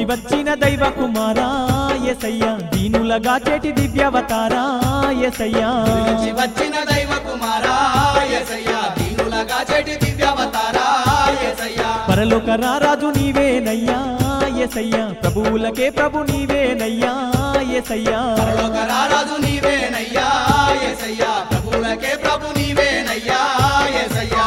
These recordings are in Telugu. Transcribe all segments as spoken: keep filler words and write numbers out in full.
నుంచి వచ్చిన దైవ కుమారా యేసయ్యా దీనులగా చేటి దివ్యావతారా యేసయ్యా నుంచి వచ్చిన దైవ కుమారా యేసయ్యా దీనులగా చేటి దివ్యావతారా యేసయ్యా పరలోక రారాజు నీవేనయ్యా యేసయ్యా ప్రభువులకే ప్రభు నీవేనయ్యా యేసయ్యా పరలోక రారాజు నీవేనయ్యా యేసయ్యా ప్రభువులకే ప్రభు నీవేనయ్యా యేసయ్యా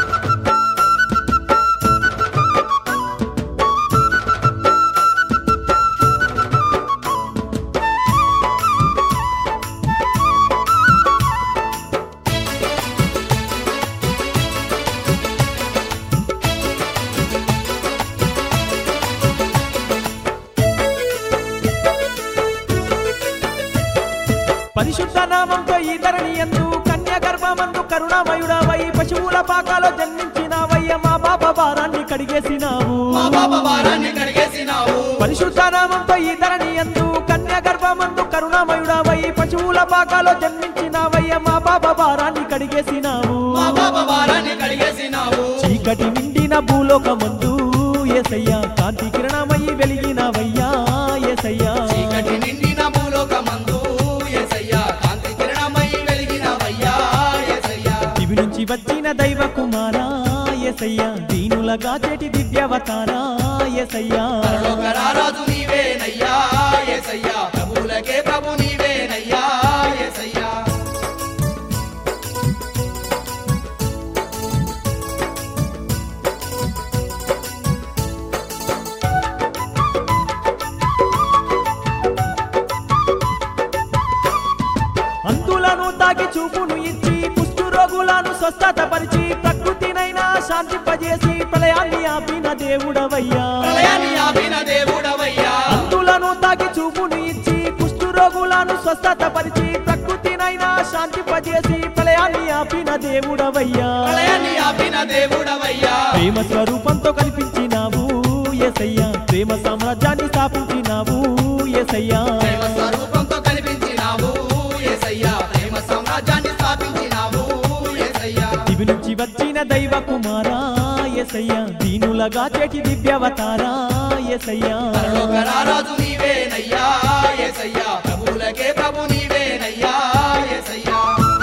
పరిశుద్ధ నామంతో ఈ ధరణి యందు కన్య గర్భమందు కరుణామయుడవై పశువుల పాకాలో జన్మించినావయ్య మా పాప భారాన్ని కడిగేసినావు మా పాప భారాన్ని కడిగేసినావు పరిశుద్ధ నామంతో ఈ ధరణి యందు కన్య గర్భమందు కరుణామయుడవై పశువుల పాకాలో జన్మించినావయ్య మా పాప భారాన్ని కడిగేసినావు మా పాప భారాన్ని కడిగేసినావు చీకటి నిండిన భూలోకమందు యేసయ్యా కాంతి కిరణమై వెలిగినవయ్యా యేసయ్యా చీకటి నిండిన భూలోకమందు యేసయ్యా కాంతి కిరణమై వెలిగినవయ్యా యేసయ్యా దివి నుంచి వచ్చిన దైవ కుమారా యేసయ్యా దీనులగా చేటి దివ్యావతారా యేసయ్యా పరలోక రారాజు నీవేనయ్యా యేసయ్యా ప్రభువులకే ప్రభు నీవేనయ్యా యేసయ్యా అంతులను తాకి చూపును ఇచ్చి కుష్టు రోగులను స్వస్థత పరిచి ప్రకృతినైనా శాంతింపజేసి ప్రళయాన్ని ఆపిన దేవుడవయ్యా ప్రళయాన్ని ఆపిన దేవుడవయ్యా అంతులను తాకి చూపును ఇచ్చి కుష్టు రోగులను స్వస్థత పరిచి ప్రకృతినైనా శాంతింపజేసి ప్రళయాన్ని ఆపిన దేవుడవయ్యా ప్రళయాన్ని ఆపిన దేవుడవయ్యా ప్రేమ స్వరూపంతో కనిపించినావు యేసయ్యా ప్రేమ సామ్రాజ్యాన్ని స్థాపించినావు యేసయ్యా ప్రేమ స్వరూపంతో కనిపించినావు యేసయ్యా ప్రేమ సామ్రాజ్యాన్ని స్థాపించినావు యేసయ్యా దివి నుంచి వచ్చిన దైవ కుమారా యేసయ్యా దీనులగా చేటి దివ్యావతారా యేసయ్యా పరలోక రారాజు నీవేనయ్యా యేసయ్యా ప్రభువులకే ప్రభు నీవేనయ్యా యేసయ్యా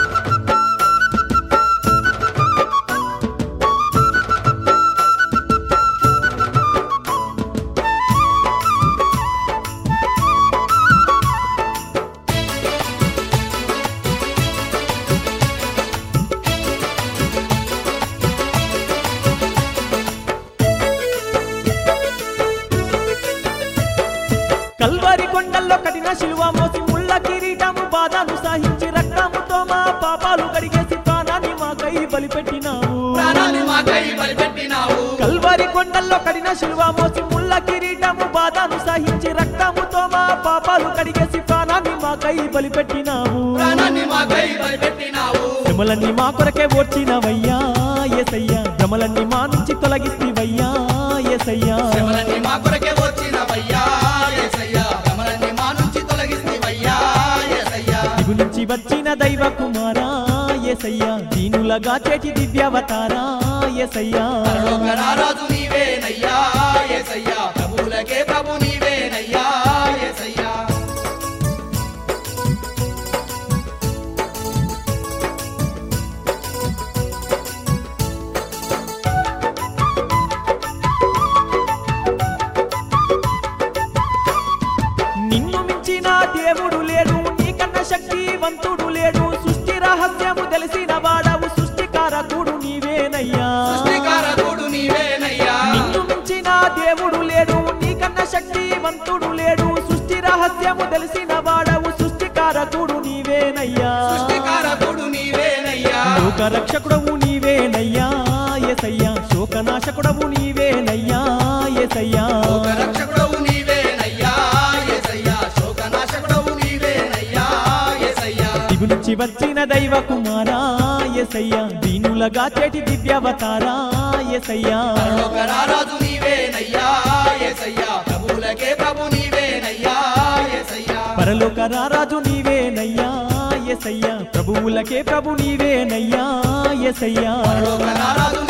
కల్వారి కొండల్లో కఠిన శిలువ మోసి ముళ్ళ కిరీటము బాధను సహించి రక్తముతో మా పాపాలు కడిగేసి ప్రాణాన్ని మాకై బలిపెట్టినావు ప్రాణాన్ని మాకై బలిపెట్టినావు కల్వారి కొండల్లో కఠిన శిలువ మోసి ముళ్ళ కిరీటము బాధను సహించి రక్తముతో మా పాపాలు కడిగేసి ప్రాణాన్ని మాకై బలిపెట్టినావు ప్రాణాన్ని మాకై బలిపెట్టినావు శ్రమలన్నీ మా కొరకే ఓర్చినవయ్యా యేసయ్యా భ్రమలన్నీ మా నుంచి తొలగిస్తీవయ్యా యేసయ్యా శ్రమలన్నీ మా కొరకే వచ్చినవయ్యా యేసయ్యా శ్రమలన్నీ మా నుంచి తొలగిస్తీవయ్యా యేసయ్యా దిగు నుంచి వచ్చిన దైవ కుమారా యేసయ్యా దీనులగా చేటి దివ్యావతారా యేసయ్యా పరలోక రారాజు నీవేనయ్యా యేసయ్యా ప్రభువులకే ప్రభు నీవేనయ్యా యేసయ్యా నిన్ను మించిన దేవుడు లేడు నీకన్నా శక్తివంతుడు లేడు సృష్టి రహస్యము తెలిసిన వాడవు సృష్టికారకుడు నీవేనయ్యా సృష్టికారకుడు నీవేనయ్యా నిన్ను మించిన దేవుడు లేడు నీకన్నా శక్తివంతుడు లేడు సృష్టి రహస్యము తెలిసిన వాడవు సృష్టికారకుడు నీవేనయ్యా సృష్టికారకుడు నీవేనయ్యా లోక రక్షకుడవు నీవేనయ్యా యేసయ్యా శోకనాశకుడవు నీవేనయ్యా యేసయ్యా లోక రక్షకుడవు నీవేనయ్యా యేసయ్యా శోకనాశకుడవు నీవేనయ్యా యేసయ్యా దిగు నుంచి వచ్చిన దైవ కుమారా యేసయ్యా దీనులగా చేటి దివ్యావతారా యేసయ్యా పరలోక రారాజు నీవేనయ్యా యేసయ్యా ప్రభువులకే ప్రభు నీవేనయ్యా యేసయ్యా పరలోక రారాజు నీవేనయ్యా యేసయ్యా ప్రభువులకే ప్రభు నీవేనయ్యా యేసయ్యా పరలోక రారాజు